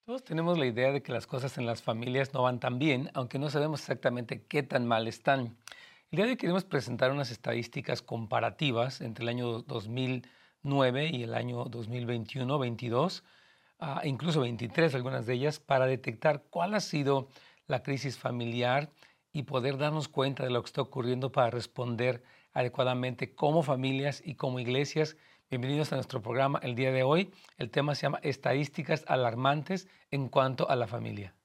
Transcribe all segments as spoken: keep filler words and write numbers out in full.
Todos tenemos la idea de que las cosas en las familias no van tan bien, aunque no sabemos exactamente qué tan mal están. El día de hoy queremos presentar unas estadísticas comparativas entre el año dos mil nueve y el año dos mil veintiuno, veintidós, ah, e incluso veintitrés, algunas de ellas, para detectar cuál ha sido la crisis familiar y poder darnos cuenta de lo que está ocurriendo para responder adecuadamente como familias y como iglesias. Bienvenidos a nuestro programa el día de hoy. El tema se llama Estadísticas alarmantes en cuanto a la familia.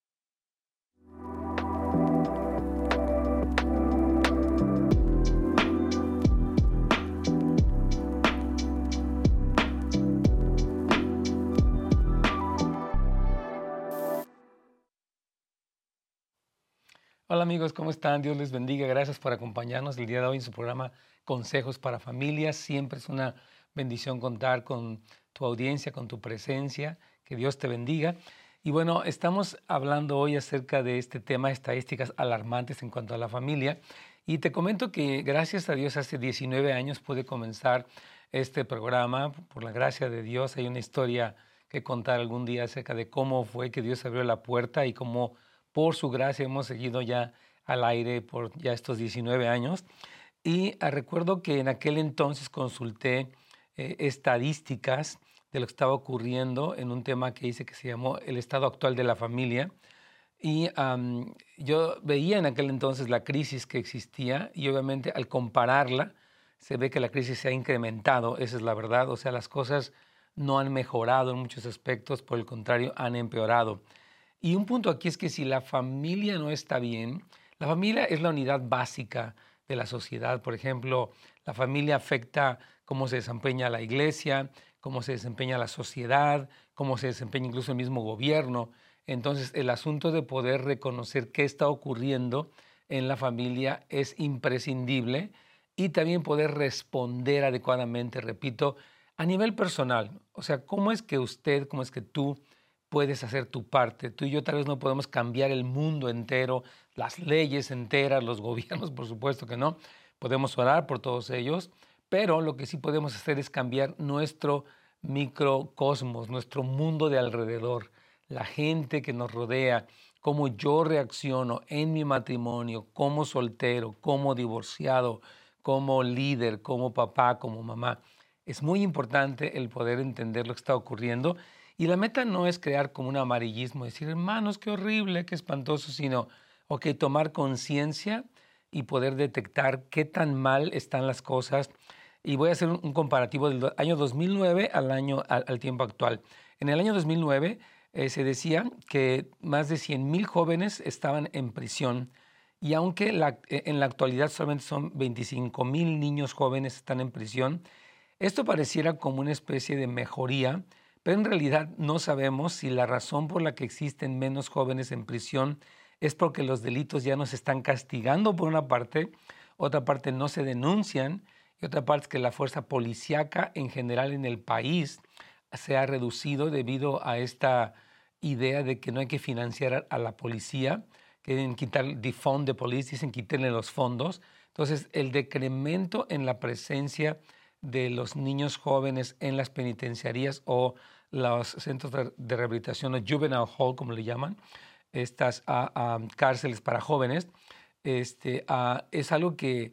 Hola amigos, ¿cómo están? Dios les bendiga. Gracias por acompañarnos el día de hoy en su programa Consejos para Familias. Siempre es una bendición contar con tu audiencia, con tu presencia. Que Dios te bendiga. Y bueno, estamos hablando hoy acerca de este tema, estadísticas alarmantes en cuanto a la familia. Y te comento que gracias a Dios hace diecinueve años pude comenzar este programa. Por la gracia de Dios hay una historia que contar algún día acerca de cómo fue que Dios abrió la puerta y cómo por su gracia hemos seguido ya al aire por ya estos diecinueve años. Y ah, recuerdo que en aquel entonces consulté eh, estadísticas de lo que estaba ocurriendo en un tema que hice que se llamó El estado actual de la familia. Y am, yo veía en aquel entonces la crisis que existía y obviamente al compararla se ve que la crisis se ha incrementado, esa es la verdad, o sea, las cosas no han mejorado en muchos aspectos, por el contrario, han empeorado. Y un punto aquí es que si la familia no está bien, la familia es la unidad básica de la sociedad. Por ejemplo, la familia afecta cómo se desempeña la iglesia, cómo se desempeña la sociedad, cómo se desempeña incluso el mismo gobierno. Entonces, el asunto de poder reconocer qué está ocurriendo en la familia es imprescindible y también poder responder adecuadamente, repito, a nivel personal. O sea, ¿cómo es que usted, cómo es que tú puedes hacer tu parte? Tú y yo tal vez no podemos cambiar el mundo entero, las leyes enteras, los gobiernos, por supuesto que no. Podemos orar por todos ellos, pero lo que sí podemos hacer es cambiar nuestro microcosmos, nuestro mundo de alrededor, la gente que nos rodea, cómo yo reacciono en mi matrimonio, como soltero, como divorciado, como líder, como papá, como mamá. Es muy importante el poder entender lo que está ocurriendo y la meta no es crear como un amarillismo, decir, hermanos, qué horrible, qué espantoso, sino, ok, tomar conciencia y poder detectar qué tan mal están las cosas. Y voy a hacer un, un comparativo del do- año dos mil nueve al año al, al tiempo actual. En el año dos mil nueve eh, se decía que más de cien mil jóvenes estaban en prisión y aunque la- eh, en la actualidad solamente son veinticinco mil niños jóvenes están en prisión, esto pareciera como una especie de mejoría, pero en realidad no sabemos si la razón por la que existen menos jóvenes en prisión es porque los delitos ya no se están castigando por una parte, otra parte no se denuncian y otra parte es que la fuerza policíaca en general en el país se ha reducido debido a esta idea de que no hay que financiar a la policía, quieren quitar el defund de police, dicen quitarle los fondos. Entonces, el decremento en la presencia de los niños jóvenes en las penitenciarías o los centros de, de rehabilitación o juvenile hall, como le llaman, estas ah, ah, cárceles para jóvenes, este, ah, es algo que,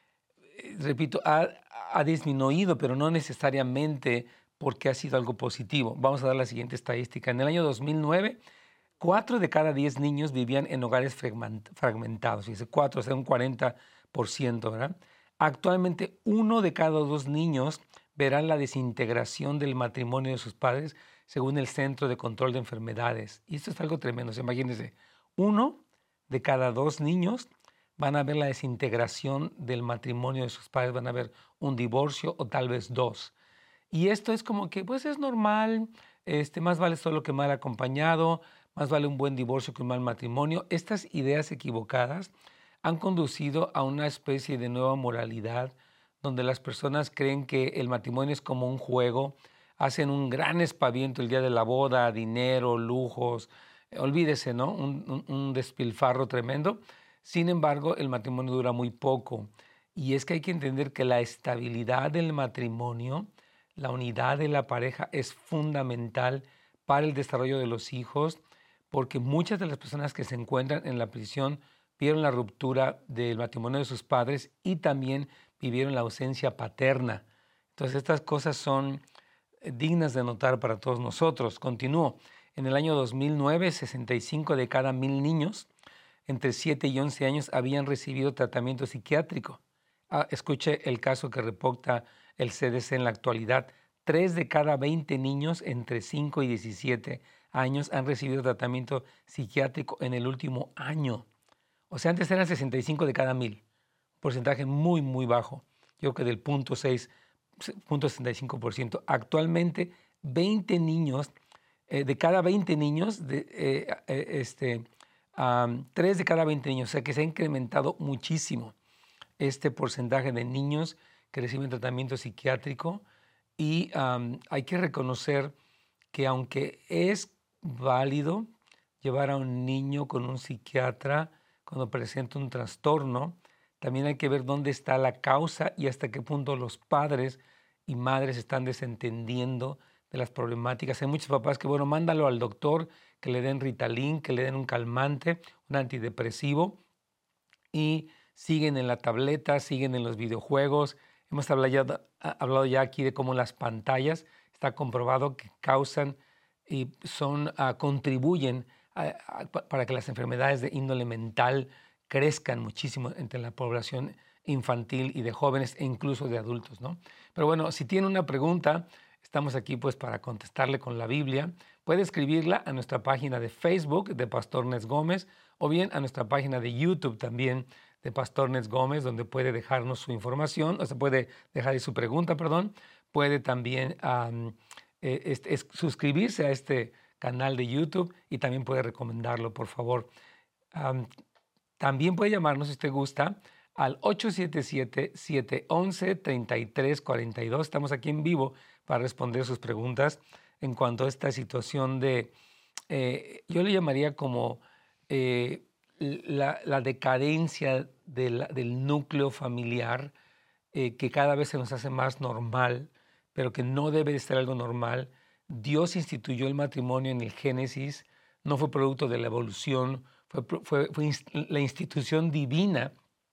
eh, repito, ha, ha disminuido, pero no necesariamente porque ha sido algo positivo. Vamos a dar la siguiente estadística. En el año dos mil nueve, cuatro de cada diez niños vivían en hogares fragment- fragmentados, dice cuatro, o sea, un cuarenta por ciento, ¿verdad? Actualmente, uno de cada dos niños verán la desintegración del matrimonio de sus padres, según el Centro de Control de Enfermedades. Y esto es algo tremendo. O sea, imagínense, uno de cada dos niños van a ver la desintegración del matrimonio de sus padres, van a ver un divorcio o tal vez dos. Y esto es como que, pues es normal, este, más vale solo que mal acompañado, más vale un buen divorcio que un mal matrimonio. Estas ideas equivocadas han conducido a una especie de nueva moralidad donde las personas creen que el matrimonio es como un juego, hacen un gran espaviento el día de la boda, dinero, lujos, eh, olvídese, ¿no? Un, un- un despilfarro tremendo. Sin embargo, el matrimonio dura muy poco. Y es que hay que entender que la estabilidad del matrimonio, la unidad de la pareja es fundamental para el desarrollo de los hijos, porque muchas de las personas que se encuentran en la prisión vieron la ruptura del matrimonio de sus padres y también vivieron la ausencia paterna. Entonces estas cosas son dignas de notar para todos nosotros. Continúo. En el año dos mil nueve, sesenta y cinco de cada mil niños entre siete y once años habían recibido tratamiento psiquiátrico. Ah, escuche el caso que reporta el C D C en la actualidad. tres de cada veinte niños entre cinco y diecisiete años han recibido tratamiento psiquiátrico en el último año. O sea, antes eran sesenta y cinco de cada mil, porcentaje muy, muy bajo. Yo creo que del punto seis, punto sesenta y cinco por ciento. Actualmente, veinte niños, eh, de cada veinte niños, de, eh, eh, este, um, tres de cada veinte niños, o sea que se ha incrementado muchísimo este porcentaje de niños que reciben tratamiento psiquiátrico y um, hay que reconocer que aunque es válido llevar a un niño con un psiquiatra cuando presenta un trastorno, también hay que ver dónde está la causa y hasta qué punto los padres y madres están desentendiendo de las problemáticas. Hay muchos papás que, bueno, mándalo al doctor, que le den Ritalin, que le den un calmante, un antidepresivo y siguen en la tableta, siguen en los videojuegos. Hemos hablado ya, hablado ya aquí de cómo las pantallas está comprobado que causan y son, uh, contribuyen a, a, para que las enfermedades de índole mental crezcan muchísimo entre la población infantil y de jóvenes e incluso de adultos, ¿no? Pero bueno, si tiene una pregunta, estamos aquí pues para contestarle con la Biblia. Puede escribirla a nuestra página de Facebook de Pastor Nets Gómez o bien a nuestra página de YouTube también de Pastor Nets Gómez, donde puede dejarnos su información, o se puede dejar ahí su pregunta, perdón. Puede también um, eh, es, es, suscribirse a este canal de YouTube y también puede recomendarlo, por favor. Um, también puede llamarnos, si usted gusta, al ocho siete siete, siete uno uno, tres tres cuatro dos. Estamos aquí en vivo para responder sus preguntas en cuanto a esta situación de, eh, yo le llamaría como eh, la, la decadencia de la, del núcleo familiar, eh, que cada vez se nos hace más normal, pero que no debe de ser algo normal. Dios instituyó el matrimonio en el Génesis, no fue producto de la evolución, fue, fue, fue la institución divina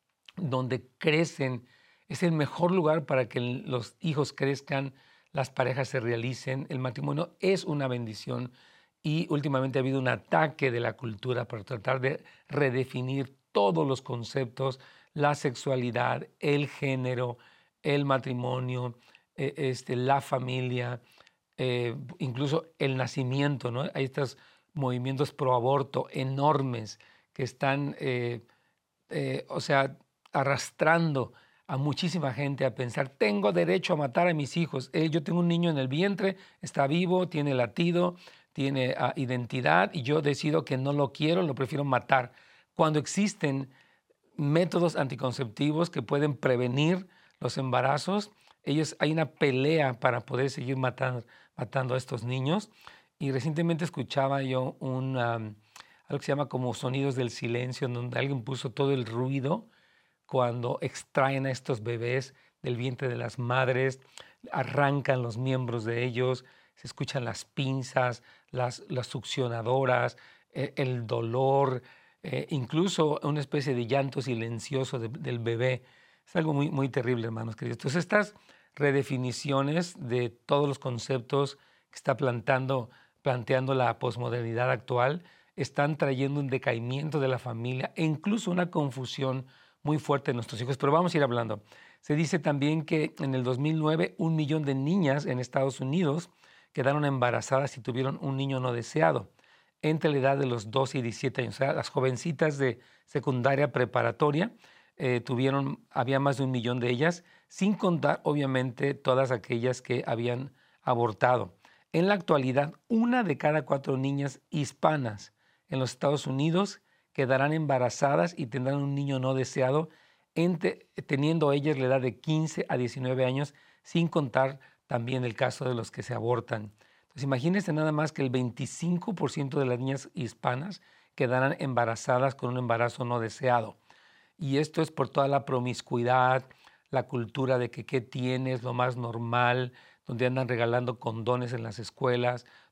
donde crecen. Es el mejor lugar para que los hijos crezcan, las parejas se realicen. El matrimonio es una bendición y últimamente ha habido un ataque de la cultura para tratar de redefinir todos los conceptos, la sexualidad, el género, el matrimonio, eh, este, la familia, eh, incluso el nacimiento, ¿no? Hay estos movimientos pro aborto enormes que están, eh, eh, o sea, arrastrando a muchísima gente a pensar, tengo derecho a matar a mis hijos. Eh, yo tengo un niño en el vientre, está vivo, tiene latido, tiene uh, identidad y yo decido que no lo quiero, lo prefiero matar. Cuando existen métodos anticonceptivos que pueden prevenir los embarazos, ellos, hay una pelea para poder seguir matando, matando a estos niños. Y recientemente escuchaba yo un, um, algo que se llama como sonidos del silencio, en donde alguien puso todo el ruido cuando extraen a estos bebés del vientre de las madres, arrancan los miembros de ellos, se escuchan las pinzas, las, las succionadoras, eh, el dolor, eh, incluso una especie de llanto silencioso de, del bebé. Es algo muy, muy terrible, hermanos queridos. Entonces, estas redefiniciones de todos los conceptos que está plantando, planteando la posmodernidad actual están trayendo un decaimiento de la familia e incluso una confusión muy fuerte de nuestros hijos, pero vamos a ir hablando. Se dice también que en el dos mil nueve un millón de niñas en Estados Unidos quedaron embarazadas y tuvieron un niño no deseado entre la edad de los doce y diecisiete años. O sea, las jovencitas de secundaria preparatoria eh, tuvieron, había más de un millón de ellas, sin contar obviamente todas aquellas que habían abortado. En la actualidad, una de cada cuatro niñas hispanas en los Estados Unidos quedarán embarazadas y tendrán un niño no deseado, entre, teniendo ellas la edad de quince a diecinueve años, sin contar también el caso de los que se abortan. Entonces, imagínense nada más que el veinticinco por ciento de las niñas hispanas quedarán embarazadas con un embarazo no deseado. Y esto es por toda la promiscuidad, la cultura de que qué tienes, lo más normal, donde andan regalando condones en las escuelas,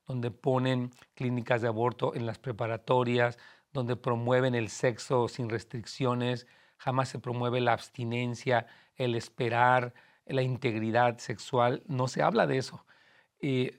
donde ponen clínicas de aborto en las preparatorias, donde promueven el sexo sin restricciones, jamás se promueve la abstinencia, el esperar, la integridad sexual, no se habla de eso. Y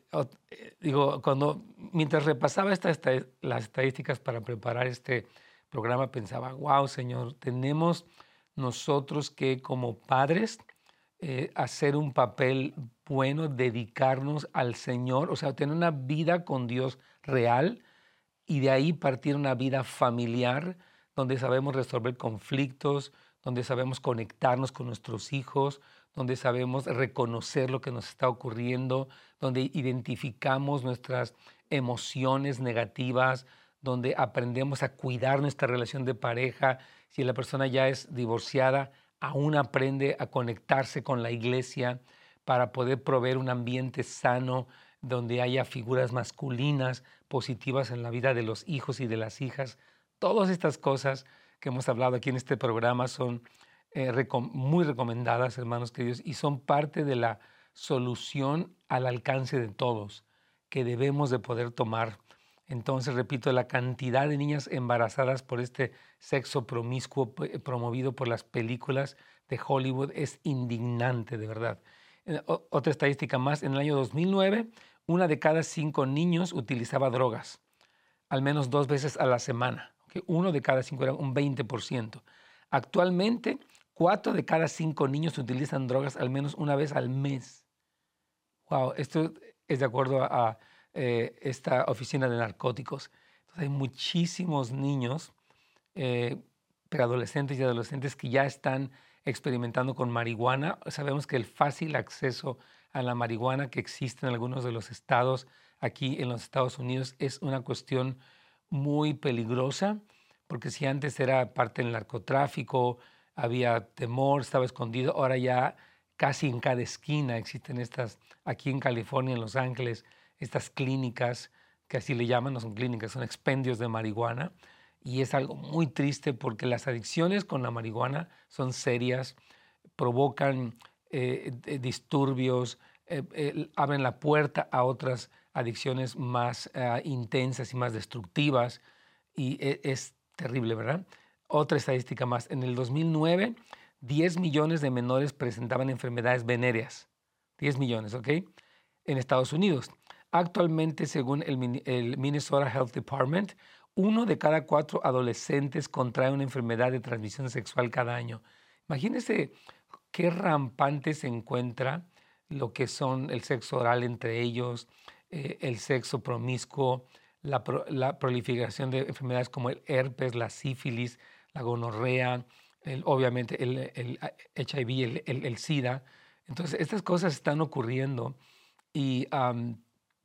digo, cuando, mientras repasaba esta, esta, las estadísticas para preparar este programa, pensaba, wow, Señor, tenemos nosotros que como padres eh, hacer un papel bueno, dedicarnos al Señor, o sea, tener una vida con Dios real y de ahí partir una vida familiar donde sabemos resolver conflictos, donde sabemos conectarnos con nuestros hijos, donde sabemos reconocer lo que nos está ocurriendo, donde identificamos nuestras emociones negativas, donde aprendemos a cuidar nuestra relación de pareja. Si la persona ya es divorciada, aún aprende a conectarse con la iglesia para poder proveer un ambiente sano donde haya figuras masculinas positivas en la vida de los hijos y de las hijas. Todas estas cosas que hemos hablado aquí en este programa son eh, recom muy recomendadas, hermanos queridos, y son parte de la solución al alcance de todos que debemos de poder tomar. Entonces, repito, la cantidad de niñas embarazadas por este sexo promiscuo promovido por las películas de Hollywood es indignante, de verdad. Otra estadística más, en el año dos mil nueve, una de cada cinco niños utilizaba drogas, al menos dos veces a la semana. ¿Okay? Uno de cada cinco era un veinte por ciento. Actualmente, cuatro de cada cinco niños utilizan drogas al menos una vez al mes. Wow, esto es de acuerdo a, a eh, esta oficina de narcóticos. Entonces, hay muchísimos niños, eh, preadolescentes y adolescentes que ya están experimentando con marihuana. Sabemos que el fácil acceso a la marihuana que existe en algunos de los estados aquí en los Estados Unidos es una cuestión muy peligrosa, porque si antes era parte del narcotráfico, había temor, estaba escondido, ahora ya casi en cada esquina existen estas, aquí en California, en Los Ángeles, estas clínicas, que así le llaman, no son clínicas, son expendios de marihuana, y es algo muy triste porque las adicciones con la marihuana son serias, provocan eh, disturbios, eh, eh, abren la puerta a otras adicciones más uh, intensas y más destructivas, y es, es terrible, ¿verdad? Otra estadística más, en el dos mil nueve, diez millones de menores presentaban enfermedades venéreas, diez millones, ¿ok? En Estados Unidos. Actualmente, según el, el Minnesota Health Department, uno de cada cuatro adolescentes contrae una enfermedad de transmisión sexual cada año. Imagínense qué rampante se encuentra lo que son el sexo oral entre ellos, eh, el sexo promiscuo, la, pro, la proliferación de enfermedades como el herpes, la sífilis, la gonorrea, el, obviamente el, el H I V, el, el, el SIDA. Entonces, estas cosas están ocurriendo y, um,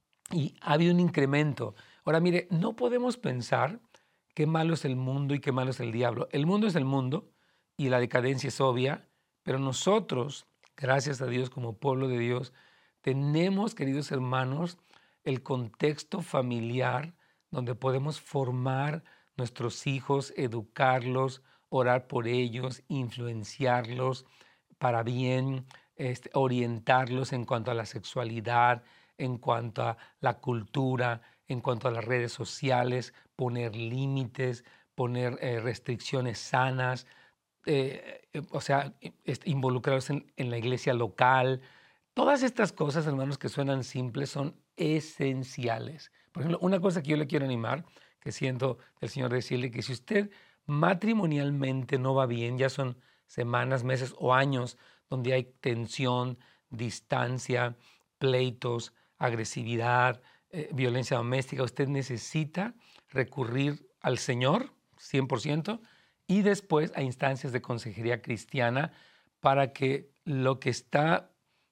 y ha habido un incremento. Ahora, mire, no podemos pensar qué malo es el mundo y qué malo es el diablo. El mundo es el mundo y la decadencia es obvia, pero nosotros, gracias a Dios, como pueblo de Dios, tenemos, queridos hermanos, el contexto familiar donde podemos formar nuestros hijos, educarlos, orar por ellos, influenciarlos para bien, este, orientarlos en cuanto a la sexualidad, en cuanto a la cultura, en cuanto a las redes sociales, poner límites, poner eh, restricciones sanas, eh, o sea, involucrarlos en, en la iglesia local. Todas estas cosas, hermanos, que suenan simples, son esenciales. Por ejemplo, una cosa que yo le quiero animar, que siento del Señor decirle, que si usted matrimonialmente no va bien, ya son semanas, meses o años donde hay tensión, distancia, pleitos, agresividad, eh, violencia doméstica, usted necesita recurrir al Señor, cien por ciento, y después a instancias de consejería cristiana para que lo que está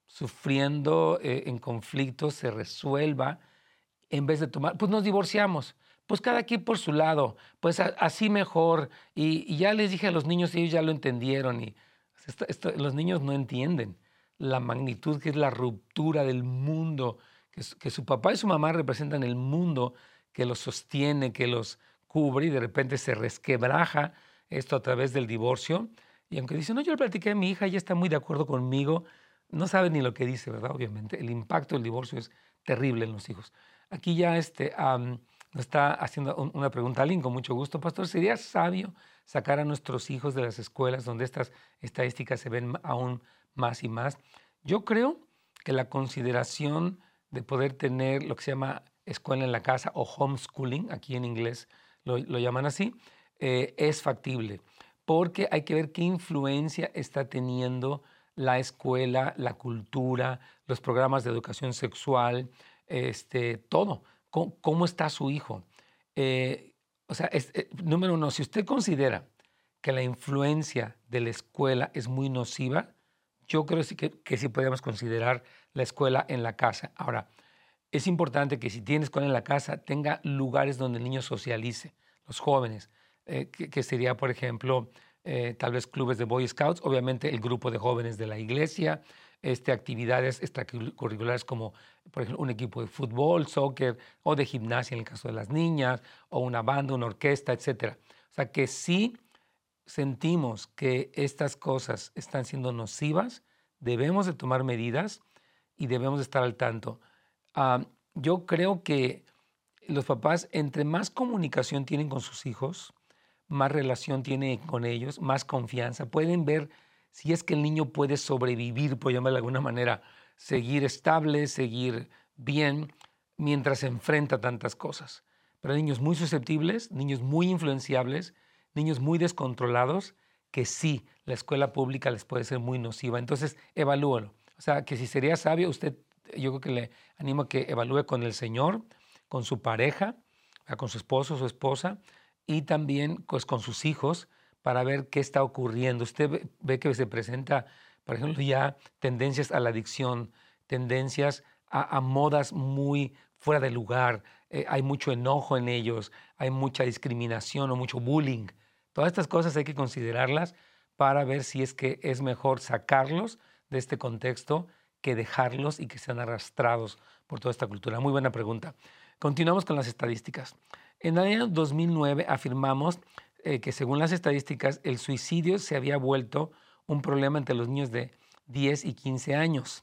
sufriendo eh, en conflicto se resuelva en vez de tomar, pues nos divorciamos, pues cada quien por su lado, pues a, así mejor, y, y ya les dije a los niños y ellos ya lo entendieron, y esto, esto, los niños no entienden la magnitud que es la ruptura del mundo, que, que su papá y su mamá representan el mundo que los sostiene, que los cubre, y de repente se resquebraja esto a través del divorcio, y aunque dice, no, yo le platiqué a mi hija, ella está muy de acuerdo conmigo, no sabe ni lo que dice, ¿verdad? Obviamente, el impacto del divorcio es terrible en los hijos. Aquí ya este, am, nos está haciendo un- una pregunta alguien con mucho gusto. Pastor, ¿sería sabio sacar a nuestros hijos de las escuelas donde estas estadísticas se ven aún más y más? Yo creo que la consideración de poder tener lo que se llama escuela en la casa o homeschooling, aquí en inglés lo, lo llaman así, eh, es factible, porque hay que ver qué influencia está teniendo la escuela, la cultura, los programas de educación sexual, este, todo. ¿Cómo, cómo está su hijo? Eh, o sea, es- eh, número uno, si usted considera que la influencia de la escuela es muy nociva, yo creo sí que, que sí podemos considerar la escuela en la casa. Ahora, es importante que si tiene escuela en la casa, tenga lugares donde el niño socialice, los jóvenes, eh, que, que sería, por ejemplo, eh, tal vez clubes de Boy Scouts, obviamente el grupo de jóvenes de la iglesia, este, actividades extracurriculares como, por ejemplo, un equipo de fútbol, soccer o de gimnasia en el caso de las niñas, o una banda, una orquesta, etcétera. O sea, que sí sentimos que estas cosas están siendo nocivas, debemos de tomar medidas y debemos de estar al tanto. Ah, yo creo que los papás, entre más comunicación tienen con sus hijos, más relación tienen con ellos, más confianza, pueden ver si es que el niño puede sobrevivir, por llamarlo de alguna manera, seguir estable, seguir bien, mientras se enfrenta a tantas cosas. Pero hay niños muy susceptibles, niños muy influenciables, niños muy descontrolados, que sí, la escuela pública les puede ser muy nociva. Entonces, evalúalo. O sea, que si sería sabio, usted, yo creo que le animo a que evalúe con el Señor, con su pareja, con su esposo o su esposa, y también pues, con sus hijos para ver qué está ocurriendo. Usted ve, ve que se presenta, por ejemplo, ya tendencias a la adicción, tendencias a, a modas muy fuera de lugar, eh, hay mucho enojo en ellos, hay mucha discriminación o mucho bullying. Todas estas cosas hay que considerarlas para ver si es que es mejor sacarlos de este contexto que dejarlos y que sean arrastrados por toda esta cultura. Muy buena pregunta. Continuamos con las estadísticas. En el año dos mil nueve afirmamos eh, que según las estadísticas el suicidio se había vuelto un problema entre los niños de diez y quince años.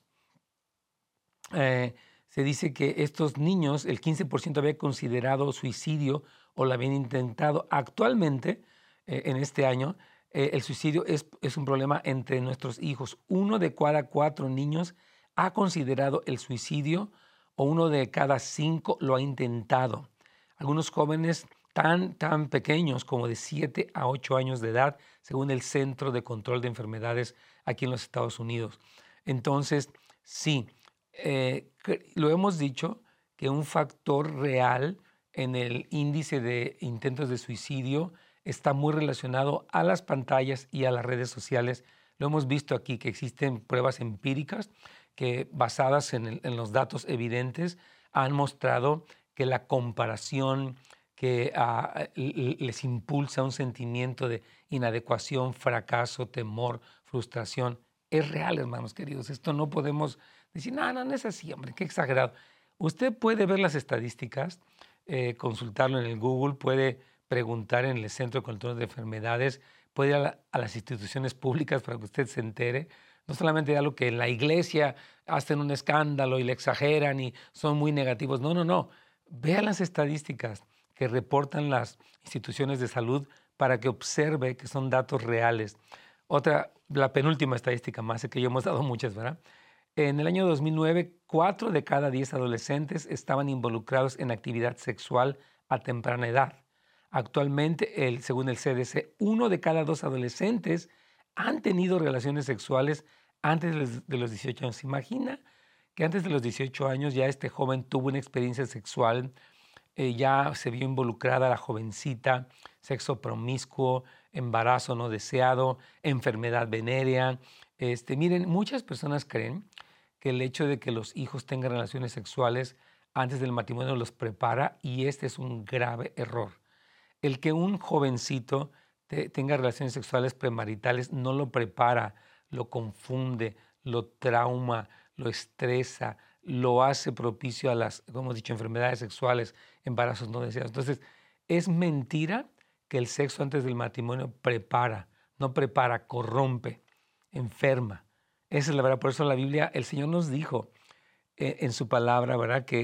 Eh, se dice que estos niños, el quince por ciento había considerado suicidio o lo habían intentado. Actualmente, eh, en este año, eh, el suicidio es, es un problema entre nuestros hijos. Uno de cada cuatro niños ha considerado el suicidio o uno de cada cinco lo ha intentado. Algunos jóvenes tan, tan pequeños como de siete a ocho años de edad, según el Centro de Control de Enfermedades aquí en los Estados Unidos. Entonces, sí, eh, lo hemos dicho que un factor real en el índice de intentos de suicidio está muy relacionado a las pantallas y a las redes sociales. Lo hemos visto aquí, que existen pruebas empíricas que basadas en, el, en los datos evidentes han mostrado que la comparación que uh, les impulsa un sentimiento de inadecuación, fracaso, temor, frustración, es real, hermanos queridos. Esto no podemos decir, no, no, no es así, hombre, qué exagerado. Usted puede ver las estadísticas, eh, consultarlo en el Google, puede preguntar en el Centro de Control de Enfermedades, puede ir a, la, a las instituciones públicas para que usted se entere. No solamente de algo que en la iglesia hacen un escándalo y le exageran y son muy negativos. No, no, no. Vea las estadísticas que reportan las instituciones de salud para que observe que son datos reales. Otra, la penúltima estadística más, que ya hemos dado muchas, ¿verdad? En el año dos mil nueve, cuatro de cada diez adolescentes estaban involucrados en actividad sexual a temprana edad. Actualmente, el, según el C D C, uno de cada dos adolescentes han tenido relaciones sexuales antes de los dieciocho años. ¿Se imagina que antes de los dieciocho años ya este joven tuvo una experiencia sexual, eh, ya se vio involucrada la jovencita, sexo promiscuo, embarazo no deseado, enfermedad venérea? Este, miren, muchas personas creen que el hecho de que los hijos tengan relaciones sexuales antes del matrimonio los prepara, y este es un grave error. El que un jovencito te, tenga relaciones sexuales premaritales no lo prepara, lo confunde, lo trauma, lo estresa, lo hace propicio a las, como hemos dicho, enfermedades sexuales, embarazos no deseados. Entonces, es mentira que el sexo antes del matrimonio prepara, no prepara, corrompe, enferma. Esa es la verdad. Por eso la Biblia, el Señor nos dijo eh, en su palabra, ¿verdad?, que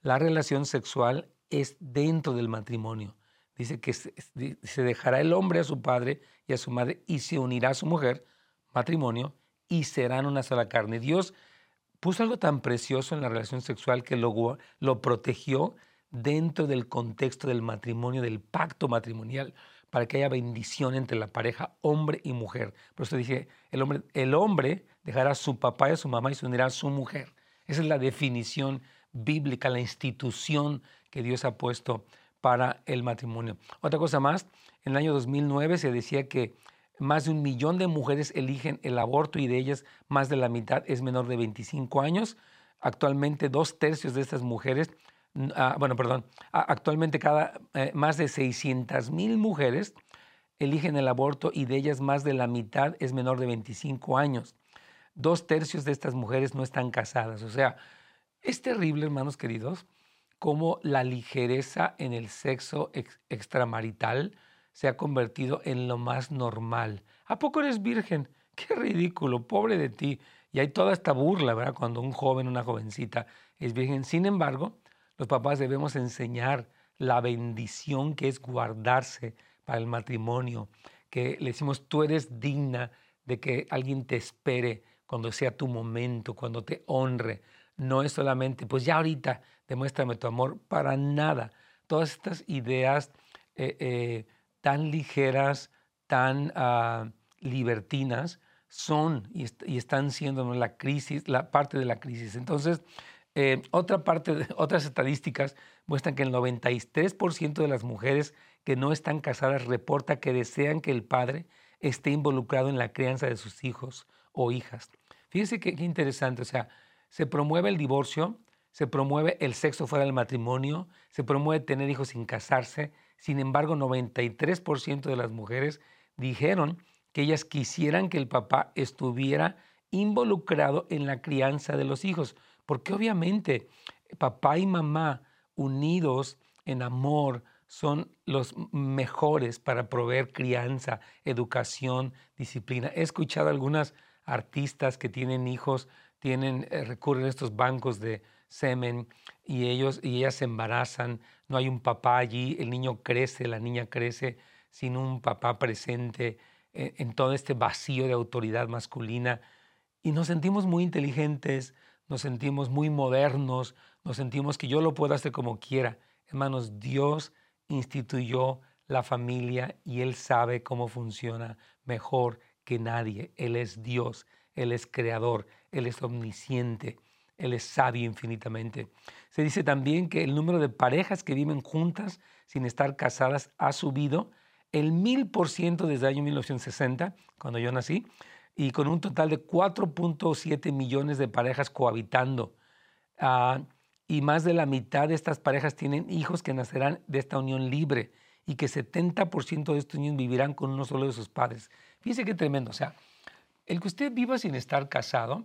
la relación sexual es dentro del matrimonio. Dice que se, se dejará el hombre a su padre y a su madre y se unirá a su mujer, matrimonio, y serán una sola carne. Dios puso algo tan precioso en la relación sexual que lo, lo protegió dentro del contexto del matrimonio, del pacto matrimonial, para que haya bendición entre la pareja, hombre y mujer. Por eso dije, el hombre, el hombre dejará a su papá y a su mamá y se unirá a su mujer. Esa es la definición bíblica, la institución que Dios ha puesto para el matrimonio. Otra cosa más, en el año dos mil nueve se decía que más de un millón de mujeres eligen el aborto y de ellas más de la mitad es menor de veinticinco años. Actualmente dos tercios de estas mujeres, ah, bueno, perdón, actualmente cada, eh, más de seiscientas mil mujeres eligen el aborto y de ellas más de la mitad es menor de veinticinco años. Dos tercios de estas mujeres no están casadas. O sea, es terrible, hermanos queridos, cómo la ligereza en el sexo ex- extramarital se ha convertido en lo más normal. ¿A poco eres virgen? Qué ridículo, pobre de ti. Y hay toda esta burla, ¿verdad? Cuando un joven, una jovencita es virgen. Sin embargo, los papás debemos enseñar la bendición que es guardarse para el matrimonio, que le decimos, tú eres digna de que alguien te espere cuando sea tu momento, cuando te honre. No es solamente, pues ya ahorita, demuéstrame tu amor, para nada. Todas estas ideas eh, eh, tan ligeras, tan uh, libertinas, son y, est y están siendo, ¿no?, la crisis, la parte de la crisis. Entonces, eh, otra parte, de, otras estadísticas muestran que el noventa y tres por ciento de las mujeres que no están casadas reporta que desean que el padre esté involucrado en la crianza de sus hijos o hijas. Fíjense qué, qué interesante, o sea, se promueve el divorcio, se promueve el sexo fuera del matrimonio, se promueve tener hijos sin casarse. Sin embargo, noventa y tres por ciento de las mujeres dijeron que ellas quisieran que el papá estuviera involucrado en la crianza de los hijos, porque obviamente papá y mamá unidos en amor son los mejores para proveer crianza, educación, disciplina. He escuchado a algunas artistas que tienen hijos, tienen, eh, recurren a estos bancos de semen y ellos y ellas se embarazan, no hay un papá allí, el niño crece, la niña crece sin un papá presente en, en todo este vacío de autoridad masculina y nos sentimos muy inteligentes, nos sentimos muy modernos, nos sentimos que yo lo puedo hacer como quiera. Hermanos, Dios instituyó la familia y Él sabe cómo funciona mejor que nadie. Él es Dios, Él es creador, Él es omnisciente. Él es sabio infinitamente. Se dice también que el número de parejas que viven juntas sin estar casadas ha subido el mil por ciento desde el año mil novecientos sesenta, cuando yo nací, y con un total de cuatro punto siete millones de parejas cohabitando. Uh, y más de la mitad de estas parejas tienen hijos que nacerán de esta unión libre y que setenta por ciento de estos niños vivirán con uno solo de sus padres. Fíjese qué tremendo. O sea, el que usted viva sin estar casado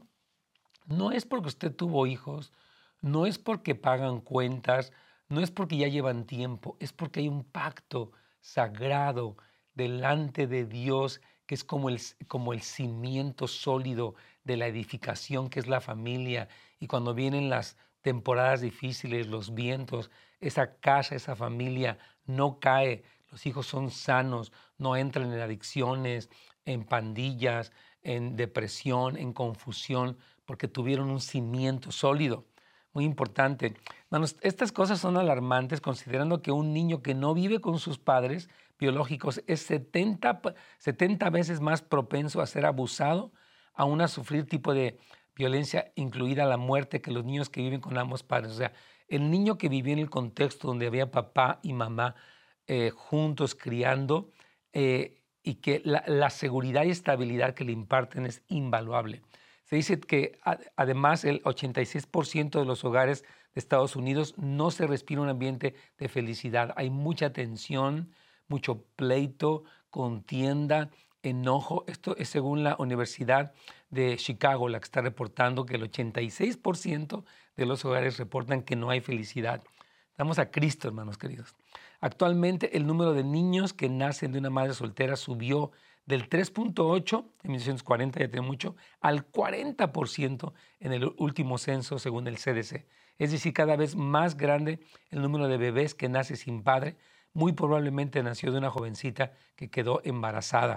no es porque usted tuvo hijos, no es porque pagan cuentas, no es porque ya llevan tiempo, es porque hay un pacto sagrado delante de Dios que es como el, como el cimiento sólido de la edificación que es la familia. Y cuando vienen las temporadas difíciles, los vientos, esa casa, esa familia no cae, los hijos son sanos, no entran en adicciones, en pandillas, en depresión, en confusión, porque tuvieron un cimiento sólido. Muy importante. Hermanos, estas cosas son alarmantes considerando que un niño que no vive con sus padres biológicos es setenta, setenta veces más propenso a ser abusado, aún a sufrir tipo de violencia, incluida la muerte, que los niños que viven con ambos padres. O sea, el niño que vivía en el contexto donde había papá y mamá eh, juntos criando eh, y que la, la seguridad y estabilidad que le imparten es invaluable. Se dice que además el ochenta y seis por ciento de los hogares de Estados Unidos no se respira un ambiente de felicidad. Hay mucha tensión, mucho pleito, contienda, enojo. Esto es según la Universidad de Chicago, la que está reportando que el ochenta y seis por ciento de los hogares reportan que no hay felicidad. Damos a Cristo, hermanos queridos. Actualmente el número de niños que nacen de una madre soltera subió del tres punto ocho en mil novecientos cuarenta, ya tiene mucho, al cuarenta por ciento en el último censo según el C D C. Es decir, cada vez más grande el número de bebés que nace sin padre. Muy probablemente nació de una jovencita que quedó embarazada.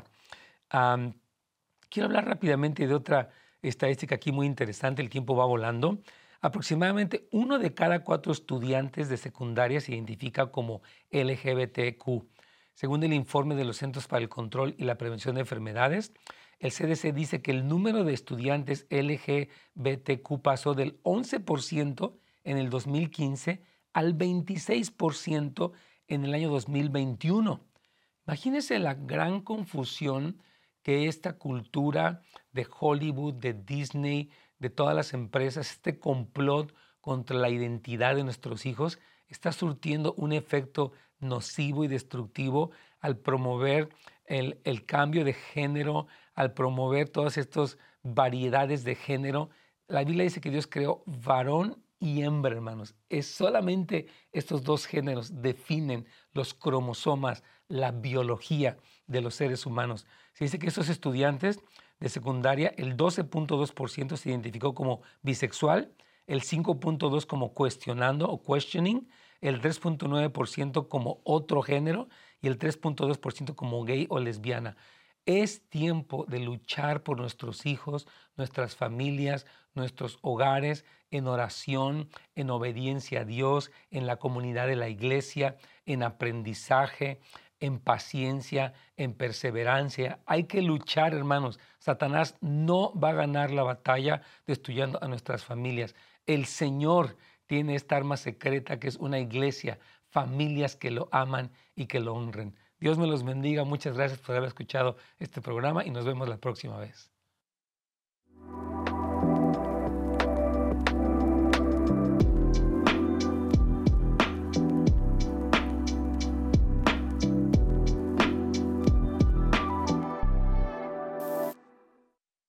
Um, quiero hablar rápidamente de otra estadística aquí muy interesante. El tiempo va volando. Aproximadamente uno de cada cuatro estudiantes de secundaria se identifica como L G B T Q. Según el informe de los Centros para el Control y la Prevención de Enfermedades, el C D C dice que el número de estudiantes L G B T Q pasó del once por ciento en el dos mil quince al veintiséis por ciento en el año dos mil veintiuno. Imagínense la gran confusión que esta cultura de Hollywood, de Disney, de todas las empresas, este complot contra la identidad de nuestros hijos, está surtiendo un efecto nocivo y destructivo al promover el, el cambio de género, al promover todas estas variedades de género. La Biblia dice que Dios creó varón y hembra, hermanos. Es solamente estos dos géneros definen los cromosomas, la biología de los seres humanos. Se dice que estos estudiantes de secundaria, el doce punto dos por ciento se identificó como bisexual, el cinco punto dos por ciento como cuestionando o questioning, el tres punto nueve por ciento como otro género y el tres punto dos por ciento como gay o lesbiana. Es tiempo de luchar por nuestros hijos, nuestras familias, nuestros hogares, en oración, en obediencia a Dios, en la comunidad de la iglesia, en aprendizaje, en paciencia, en perseverancia. Hay que luchar, hermanos. Satanás no va a ganar la batalla destruyendo a nuestras familias. El Señor tiene esta arma secreta que es una iglesia, familias que lo aman y que lo honren. Dios me los bendiga. Muchas gracias por haber escuchado este programa y nos vemos la próxima vez.